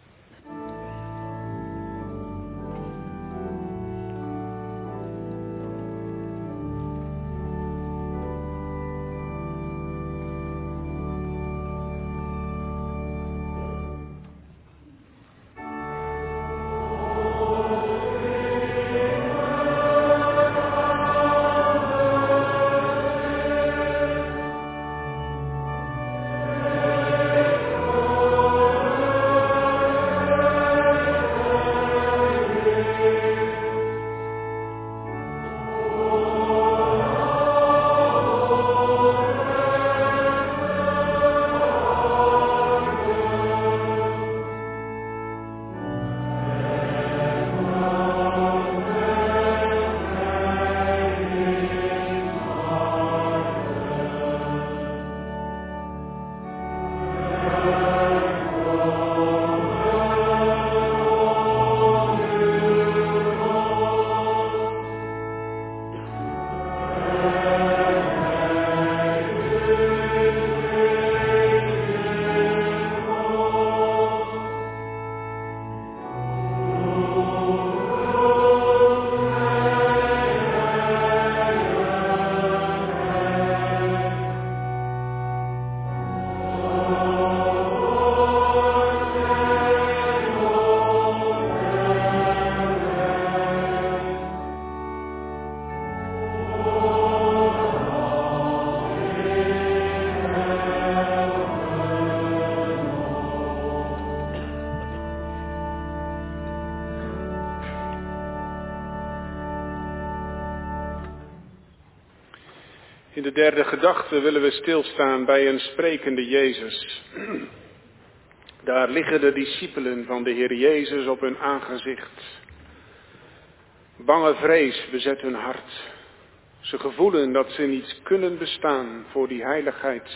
In de derde gedachte willen we stilstaan bij een sprekende Jezus. Daar liggen de discipelen van de Heer Jezus op hun aangezicht. Bange vrees bezet hun hart. Ze gevoelen dat ze niet kunnen bestaan voor die heiligheid.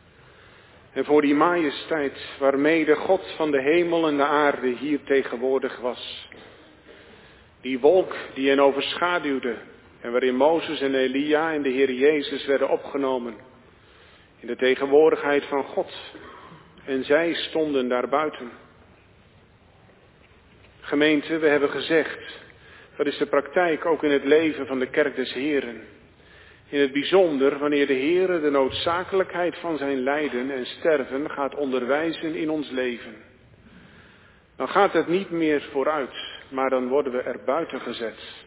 En voor die majesteit waarmee de God van de hemel en de aarde hier tegenwoordig was. Die wolk die hen overschaduwde en waarin Mozes en Elia en de Heer Jezus werden opgenomen. In de tegenwoordigheid van God. En zij stonden daar buiten. Gemeente, we hebben gezegd, dat is de praktijk ook in het leven van de kerk des Heren. In het bijzonder wanneer de Heere de noodzakelijkheid van zijn lijden en sterven gaat onderwijzen in ons leven. Dan gaat het niet meer vooruit, maar dan worden we er buiten gezet.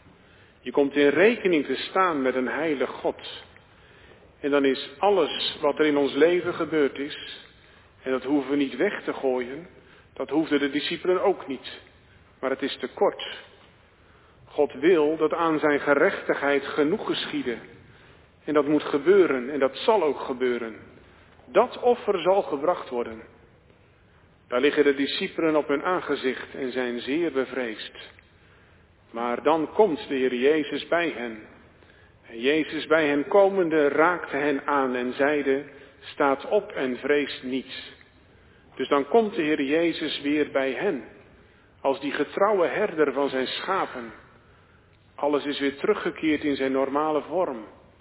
Je komt in rekening te staan met een heilig God. En dan is alles wat er in ons leven gebeurd is, en dat hoeven we niet weg te gooien, dat hoefden de discipelen ook niet. Maar het is te kort. God wil dat aan zijn gerechtigheid genoeg geschieden. En dat moet gebeuren en dat zal ook gebeuren. Dat offer zal gebracht worden. Daar liggen de discipelen op hun aangezicht en zijn zeer bevreesd. Maar dan komt de Heer Jezus bij hen. En Jezus bij hen komende raakte hen aan en zeide, staat op en vreest niet. Dus dan komt de Heer Jezus weer bij hen. Als die getrouwe herder van zijn schapen. Alles is weer teruggekeerd in zijn normale vorm.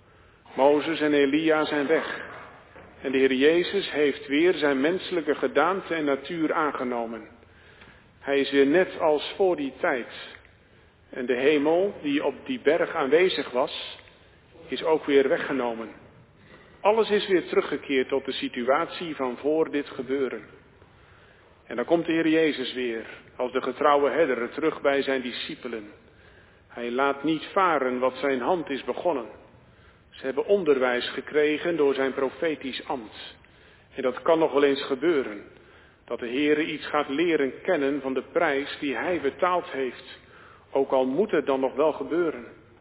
Mozes en Elia zijn weg. En de Heer Jezus heeft weer zijn menselijke gedaante en natuur aangenomen. Hij is weer net als voor die tijd. En de hemel die op die berg aanwezig was, is ook weer weggenomen. Alles is weer teruggekeerd tot de situatie van voor dit gebeuren. En dan komt de Heer Jezus weer, als de getrouwe herder, terug bij zijn discipelen. Hij laat niet varen wat zijn hand is begonnen. Ze hebben onderwijs gekregen door zijn profetisch ambt. En dat kan nog wel eens gebeuren. Dat de Heere iets gaat leren kennen van de prijs die hij betaald heeft. Ook al moet het dan nog wel gebeuren.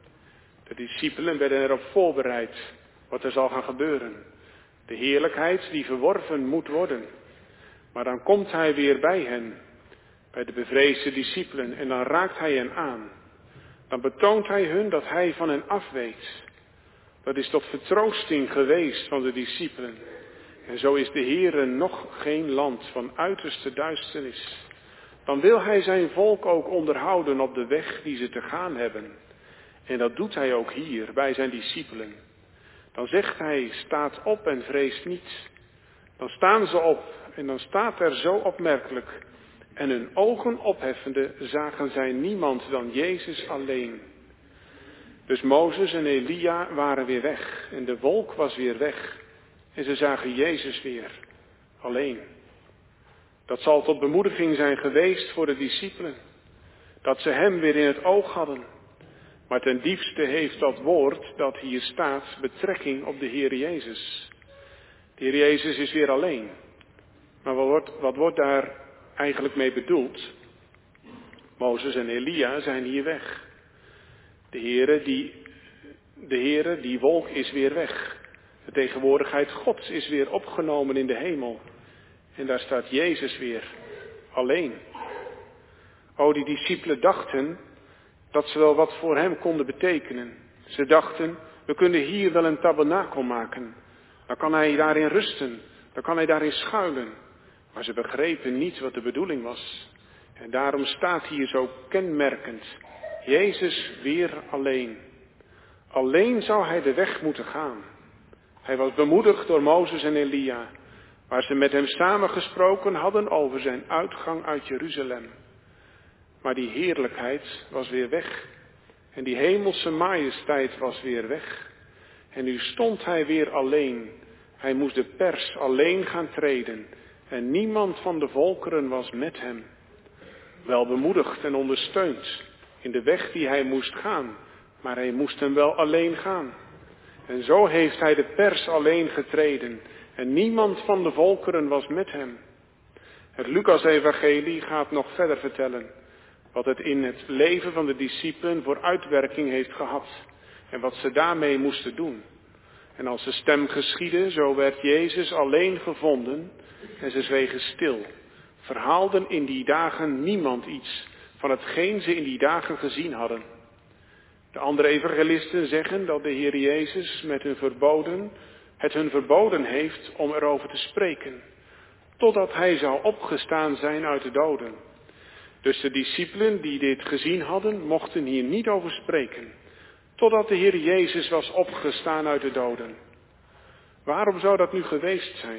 De discipelen werden erop voorbereid wat er zal gaan gebeuren. De heerlijkheid die verworven moet worden. Maar dan komt hij weer bij hen. Bij de bevreesde discipelen. En dan raakt hij hen aan. Dan betoont hij hun dat hij van hen afweet. Dat is tot vertroosting geweest van de discipelen. En zo is de Heere nog geen land van uiterste duisternis. Dan wil hij zijn volk ook onderhouden op de weg die ze te gaan hebben. En dat doet hij ook hier bij zijn discipelen. Dan zegt hij, staat op en vrees niet. Dan staan ze op en dan staat er zo opmerkelijk. En hun ogen opheffende zagen zij niemand dan Jezus alleen. Dus Mozes en Elia waren weer weg en de wolk was weer weg. En ze zagen Jezus weer, alleen. Dat zal tot bemoediging zijn geweest voor de discipelen. Dat ze hem weer in het oog hadden. Maar ten diepste heeft dat woord dat hier staat betrekking op de Heer Jezus. De Heer Jezus is weer alleen. Maar wat wordt, wat wordt daar eigenlijk mee bedoeld? Mozes en Elia zijn hier weg. De Heere, die, de Heere, die wolk is weer weg. De tegenwoordigheid Gods is weer opgenomen in de hemel. En daar staat Jezus weer, alleen. O, die discipelen dachten dat ze wel wat voor hem konden betekenen. Ze dachten, we kunnen hier wel een tabernakel maken. Dan kan hij daarin rusten, dan kan hij daarin schuilen. Maar ze begrepen niet wat de bedoeling was. En daarom staat hier zo kenmerkend, Jezus weer alleen. Alleen zou hij de weg moeten gaan. Hij was bemoedigd door Mozes en Elia, waar ze met hem samen gesproken hadden over zijn uitgang uit Jeruzalem. Maar die heerlijkheid was weer weg. En die hemelse majesteit was weer weg. En nu stond hij weer alleen. Hij moest de pers alleen gaan treden. En niemand van de volkeren was met hem. Wel bemoedigd en ondersteund in de weg die hij moest gaan. Maar hij moest hem wel alleen gaan. En zo heeft hij de pers alleen getreden. En niemand van de volkeren was met hem. Het Lucas-evangelie gaat nog verder vertellen. Wat het in het leven van de discipelen voor uitwerking heeft gehad. En wat ze daarmee moesten doen. En als de stem geschiedde, zo werd Jezus alleen gevonden. En ze zwegen stil. Verhaalden in die dagen niemand iets van hetgeen ze in die dagen gezien hadden. De andere evangelisten zeggen dat de Heer Jezus met hun verboden, het hun verboden heeft om erover te spreken. Totdat hij zou opgestaan zijn uit de doden. Dus de discipelen die dit gezien hadden, mochten hier niet over spreken. Totdat de Heer Jezus was opgestaan uit de doden. Waarom zou dat nu geweest zijn?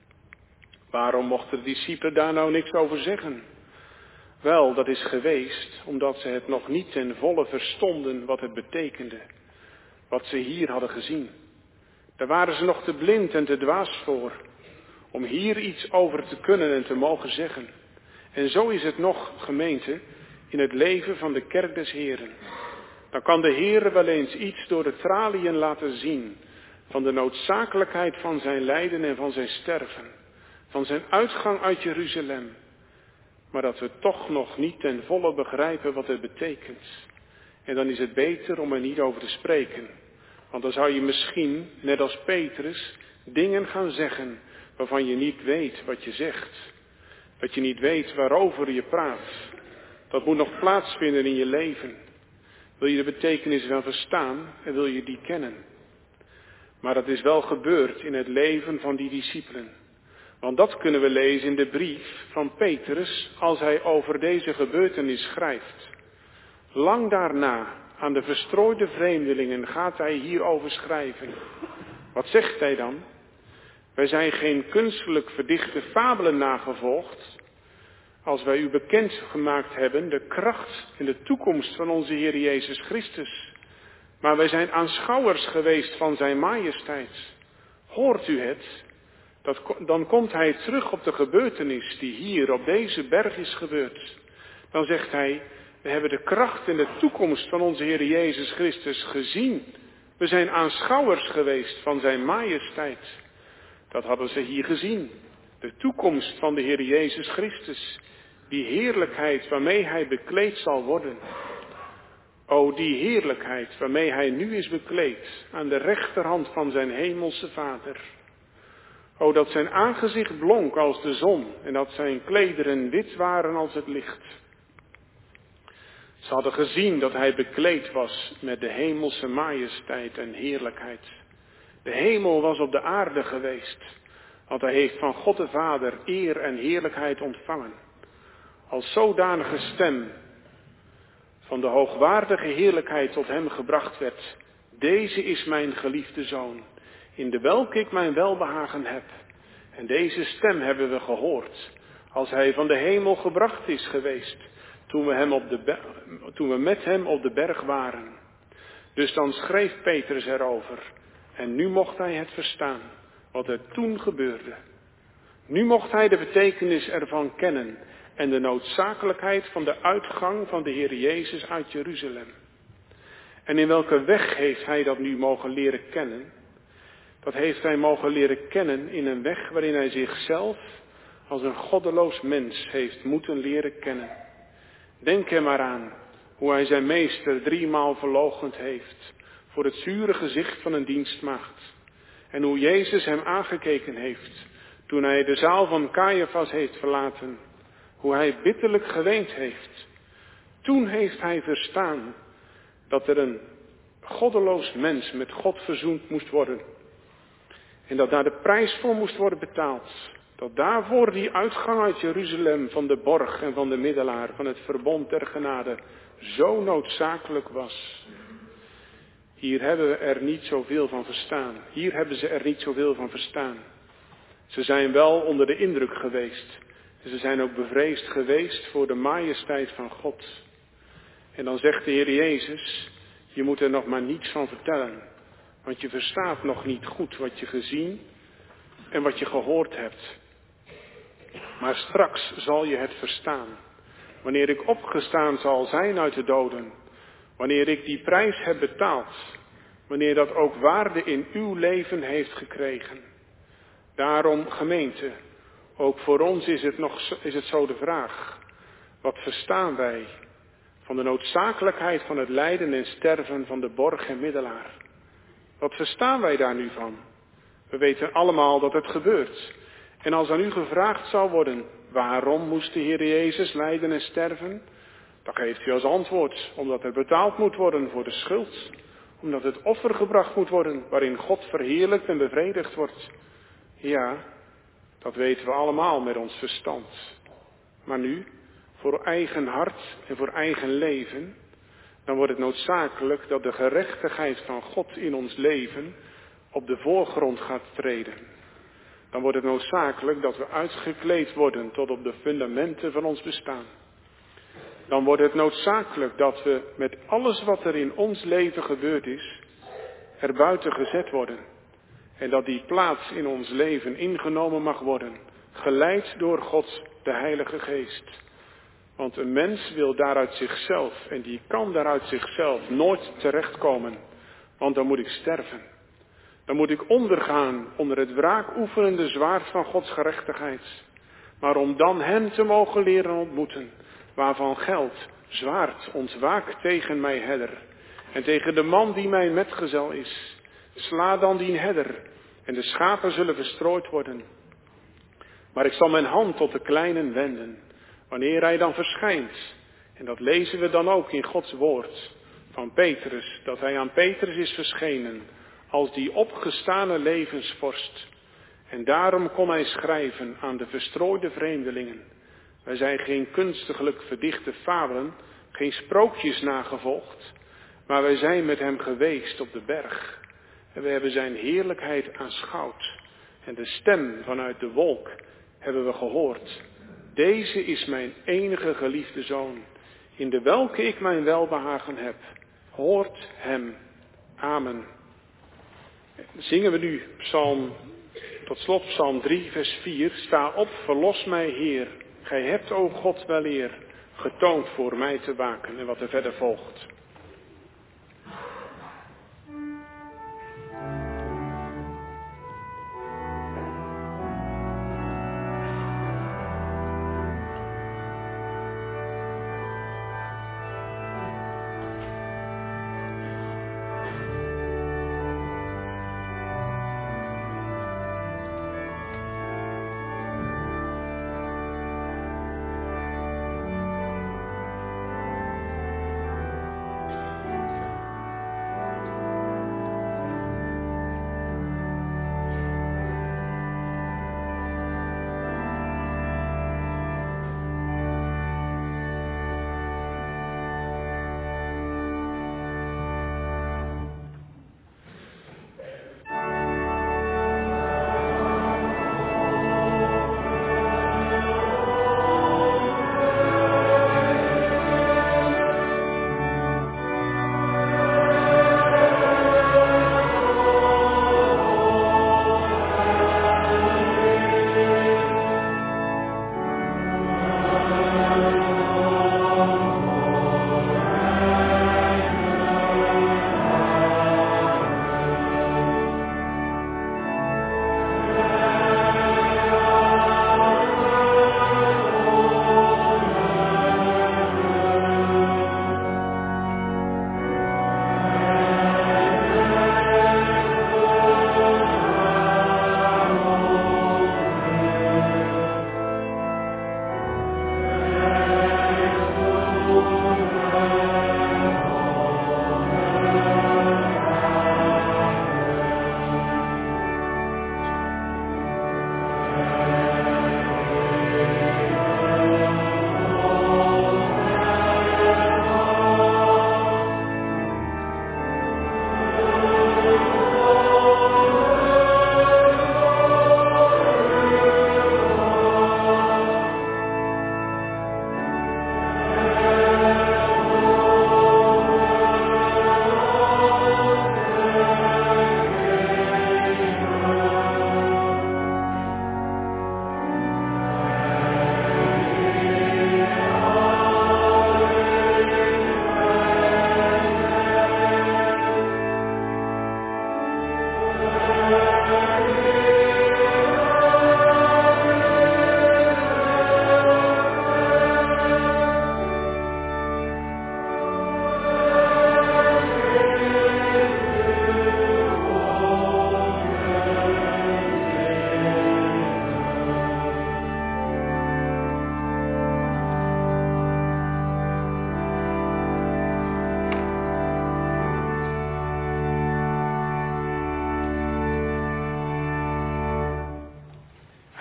Waarom mochten de discipelen daar nou niks over zeggen? Wel, dat is geweest omdat ze het nog niet ten volle verstonden wat het betekende. Wat ze hier hadden gezien. Daar waren ze nog te blind en te dwaas voor. Om hier iets over te kunnen en te mogen zeggen. En zo is het nog, gemeente, in het leven van de kerk des Heren. Dan kan de Heer wel eens iets door de traliën laten zien. Van de noodzakelijkheid van zijn lijden en van zijn sterven. Van zijn uitgang uit Jeruzalem. Maar dat we toch nog niet ten volle begrijpen wat het betekent. En dan is het beter om er niet over te spreken. Want dan zou je misschien, net als Petrus, dingen gaan zeggen waarvan je niet weet wat je zegt. Dat je niet weet waarover je praat. Dat moet nog plaatsvinden in je leven. Wil je de betekenis wel verstaan en wil je die kennen. Maar dat is wel gebeurd in het leven van die discipelen. Want dat kunnen we lezen in de brief van Petrus als hij over deze gebeurtenis schrijft. Lang daarna aan de verstrooide vreemdelingen gaat hij hierover schrijven. Wat zegt hij dan? Wij zijn geen kunstelijk verdichte fabelen nagevolgd, als wij u bekend gemaakt hebben de kracht en de toekomst van onze Heer Jezus Christus. Maar wij zijn aanschouwers geweest van zijn majesteit. Hoort u het? Dat, dan komt hij terug op de gebeurtenis die hier op deze berg is gebeurd. Dan zegt hij, we hebben de kracht en de toekomst van onze Heer Jezus Christus gezien. We zijn aanschouwers geweest van zijn majesteit. Dat hadden ze hier gezien. De toekomst van de Heer Jezus Christus. Die heerlijkheid waarmee hij bekleed zal worden. O, die heerlijkheid waarmee hij nu is bekleed aan de rechterhand van zijn hemelse Vader. O, dat zijn aangezicht blonk als de zon en dat zijn klederen wit waren als het licht. Ze hadden gezien dat hij bekleed was met de hemelse majesteit en heerlijkheid. De hemel was op de aarde geweest, want hij heeft van God de Vader eer en heerlijkheid ontvangen. Als zodanige stem van de hoogwaardige heerlijkheid tot hem gebracht werd. Deze is mijn geliefde zoon, in de welke ik mijn welbehagen heb. En deze stem hebben we gehoord, als hij van de hemel gebracht is geweest, toen we, hem op de ber- toen we met hem op de berg waren. Dus dan schreef Petrus erover, en nu mocht hij het verstaan, wat er toen gebeurde. Nu mocht hij de betekenis ervan kennen en de noodzakelijkheid van de uitgang van de Heer Jezus uit Jeruzalem. En in welke weg heeft hij dat nu mogen leren kennen? Dat heeft hij mogen leren kennen in een weg waarin hij zichzelf als een goddeloos mens heeft moeten leren kennen. Denk er maar aan hoe hij zijn meester driemaal verloochend heeft voor het zure gezicht van een dienstmaagd. En hoe Jezus hem aangekeken heeft toen hij de zaal van Caiaphas heeft verlaten. Hoe hij bitterlijk geweend heeft. Toen heeft hij verstaan dat er een goddeloos mens met God verzoend moest worden. En dat daar de prijs voor moest worden betaald. Dat daarvoor die uitgang uit Jeruzalem van de borg en van de middelaar, van het verbond der genade, zo noodzakelijk was. Hier hebben we er niet zoveel van verstaan. Hier hebben ze er niet zoveel van verstaan. Ze zijn wel onder de indruk geweest. En ze zijn ook bevreesd geweest voor de majesteit van God. En dan zegt de Heer Jezus, je moet er nog maar niets van vertellen. Want je verstaat nog niet goed wat je gezien en wat je gehoord hebt. Maar straks zal je het verstaan. Wanneer ik opgestaan zal zijn uit de doden. Wanneer ik die prijs heb betaald. Wanneer dat ook waarde in uw leven heeft gekregen. Daarom, gemeente, ook voor ons is het, nog, is het zo de vraag. Wat verstaan wij van de noodzakelijkheid van het lijden en sterven van de borg en middelaar? Wat verstaan wij daar nu van? We weten allemaal dat het gebeurt. En als aan u gevraagd zou worden, waarom moest de Heer Jezus lijden en sterven? Dan geeft u als antwoord, omdat er betaald moet worden voor de schuld. Omdat het offer gebracht moet worden, waarin God verheerlijkt en bevredigd wordt. Ja, dat weten we allemaal met ons verstand. Maar nu, voor eigen hart en voor eigen leven, dan wordt het noodzakelijk dat de gerechtigheid van God in ons leven op de voorgrond gaat treden. Dan wordt het noodzakelijk dat we uitgekleed worden tot op de fundamenten van ons bestaan. Dan wordt het noodzakelijk dat we met alles wat er in ons leven gebeurd is, er buiten gezet worden. En dat die plaats in ons leven ingenomen mag worden, geleid door God, de Heilige Geest. Want een mens wil daaruit zichzelf, en die kan daaruit zichzelf nooit terechtkomen. Want dan moet ik sterven. Dan moet ik ondergaan onder het wraakoefenende zwaard van Gods gerechtigheid. Maar om dan hem te mogen leren ontmoeten, waarvan geldt, zwaard ontwaakt tegen mij herder. En tegen de man die mijn metgezel is, sla dan die herder, en de schapen zullen verstrooid worden. Maar ik zal mijn hand tot de kleinen wenden, wanneer hij dan verschijnt. En dat lezen we dan ook in Gods woord van Petrus, dat hij aan Petrus is verschenen als die opgestane levensvorst. En daarom kon hij schrijven aan de verstrooide vreemdelingen. Wij zijn geen kunstiglijk verdichte fabelen, geen sprookjes nagevolgd, maar wij zijn met hem geweest op de berg. En we hebben zijn heerlijkheid aanschouwd. En de stem vanuit de wolk hebben we gehoord. Deze is mijn enige geliefde zoon, in de welke ik mijn welbehagen heb. Hoort hem. Amen. Zingen we nu psalm, tot slot psalm drie, vers vier. Sta op, verlos mij, Heer. Gij hebt, o God, weleer, getoond voor mij te waken. En wat er verder volgt.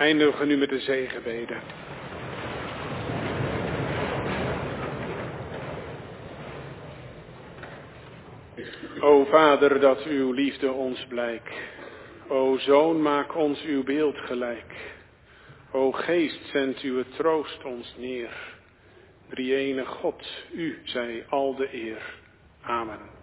eindigen nu met de zegenbede. O Vader, dat uw liefde ons blijk. O Zoon, maak ons uw beeld gelijk. O Geest, zend uw troost ons neer. Drie-ene God, u zij al de eer. Amen.